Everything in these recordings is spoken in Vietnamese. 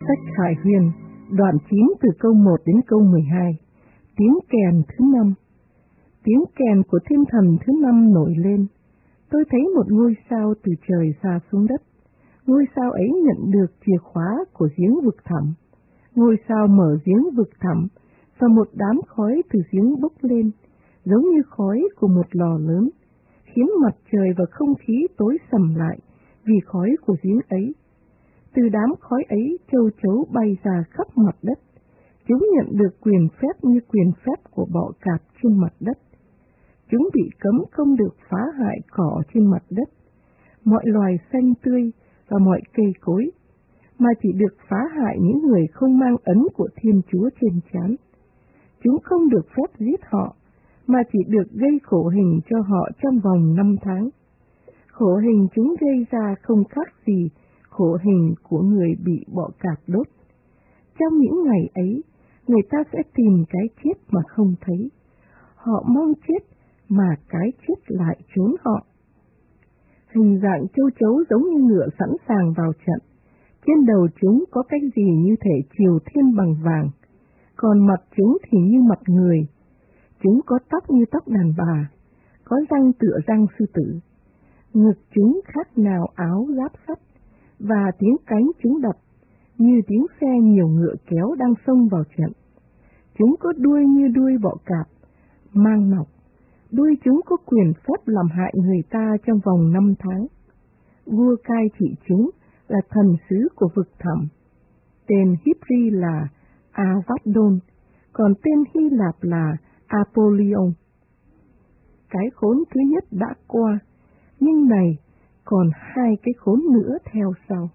Sách Khải Huyền, đoạn 9 từ câu 1 đến câu 12. Tiếng kèn thứ 5. Tiếng kèn của thiên thần thứ 5 nổi lên. Tôi thấy một ngôi sao từ trời xa xuống đất. Ngôi sao ấy nhận được chìa khóa của giếng vực thẳm. Ngôi sao mở giếng vực thẳm, và một đám khói từ giếng bốc lên, giống như khói của một lò lớn, khiến mặt trời và không khí tối sầm lại vì khói của giếng ấy. Từ đám khói ấy, châu chấu bay ra khắp mặt đất. Chúng nhận được quyền phép như quyền phép của bọ cạp trên mặt đất. Chúng bị cấm không được phá hại cỏ trên mặt đất, mọi loài xanh tươi và mọi cây cối, mà chỉ được phá hại những người không mang ấn của Thiên Chúa trên trán. Chúng không được phép giết họ, mà chỉ được gây khổ hình cho họ trong vòng 5 tháng. Khổ hình chúng gây ra không khác gì khổ hình của người bị bọ cạp đốt. Trong những ngày ấy, người ta sẽ tìm cái chết mà không thấy. Họ mong chết mà cái chết lại trốn họ. Hình dạng châu chấu giống như ngựa sẵn sàng vào trận. Trên đầu chúng có cái gì như thể triều thiên bằng vàng, còn mặt chúng thì như mặt người. Chúng có tóc như tóc đàn bà, có răng tựa răng sư tử. Ngực chúng khác nào áo giáp sắt, và tiếng cánh chúng đập như tiếng xe nhiều ngựa kéo đang xông vào trận. Chúng có đuôi như đuôi bọ cạp, mang nọc. Đuôi chúng có quyền phép làm hại người ta trong vòng 5 tháng. Vua cai trị chúng là thần sứ của vực thẳm. Tên Hebri là Avadon, còn tên Hy Lạp là Apollyon. Cái khốn thứ nhất đã qua, nhưng này còn 2 cái khốn nữa theo sau.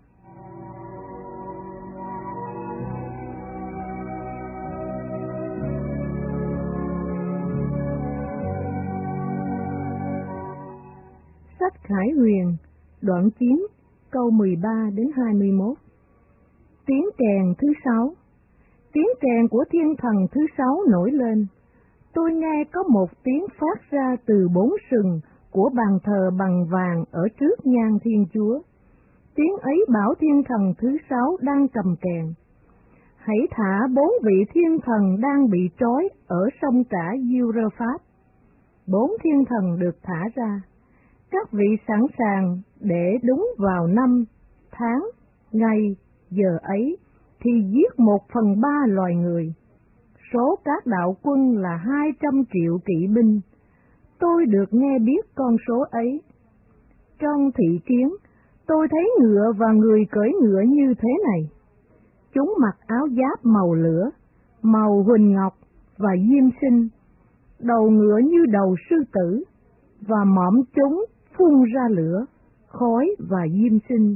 Sách Khải Huyền, đoạn 9, câu 13 đến 21. Tiếng kèn thứ 6. Tiếng kèn của thiên thần thứ 6 nổi lên. Tôi nghe có một tiếng phát ra từ 4 sừng của bàn thờ bằng vàng ở trước nhan Thiên Chúa. Tiếng ấy bảo thiên thần thứ 6 đang cầm kèn: hãy thả 4 vị thiên thần đang bị trói ở sông cả Euphrates. 4 thiên thần được thả ra. Các vị sẵn sàng để đúng vào năm, tháng, ngày, giờ ấy thì giết 1/3 loài người. Số các đạo quân là 200 triệu kỵ binh. Tôi được nghe biết con số ấy. Trong thị kiến, tôi thấy ngựa và người cưỡi ngựa như thế này. Chúng mặc áo giáp màu lửa, màu huỳnh ngọc và diêm sinh, đầu ngựa như đầu sư tử, và mõm chúng phun ra lửa, khói và diêm sinh.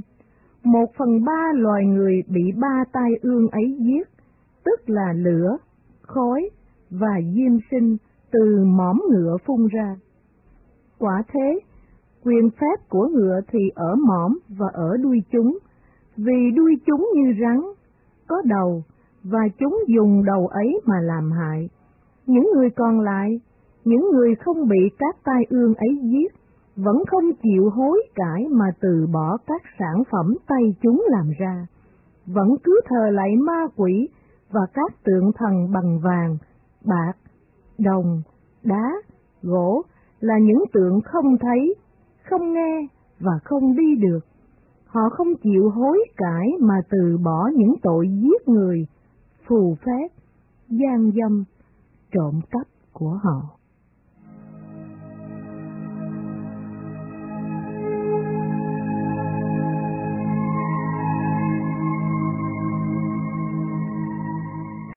1/3 loài người bị 3 tai ương ấy giết, tức là lửa, khói và diêm sinh từ mõm ngựa phun ra. Quả thế, quyền phép của ngựa thì ở mõm và ở đuôi chúng, vì đuôi chúng như rắn, có đầu, và chúng dùng đầu ấy mà làm hại. Những người còn lại, những người không bị các tai ương ấy giết, vẫn không chịu hối cải mà từ bỏ các sản phẩm tay chúng làm ra, vẫn cứ thờ lạy ma quỷ và các tượng thần bằng vàng, bạc, đồng, đá, gỗ, là những tượng không thấy, không nghe và không đi được. Họ không chịu hối cải mà từ bỏ những tội giết người, phù phép, gian dâm, trộm cắp của họ.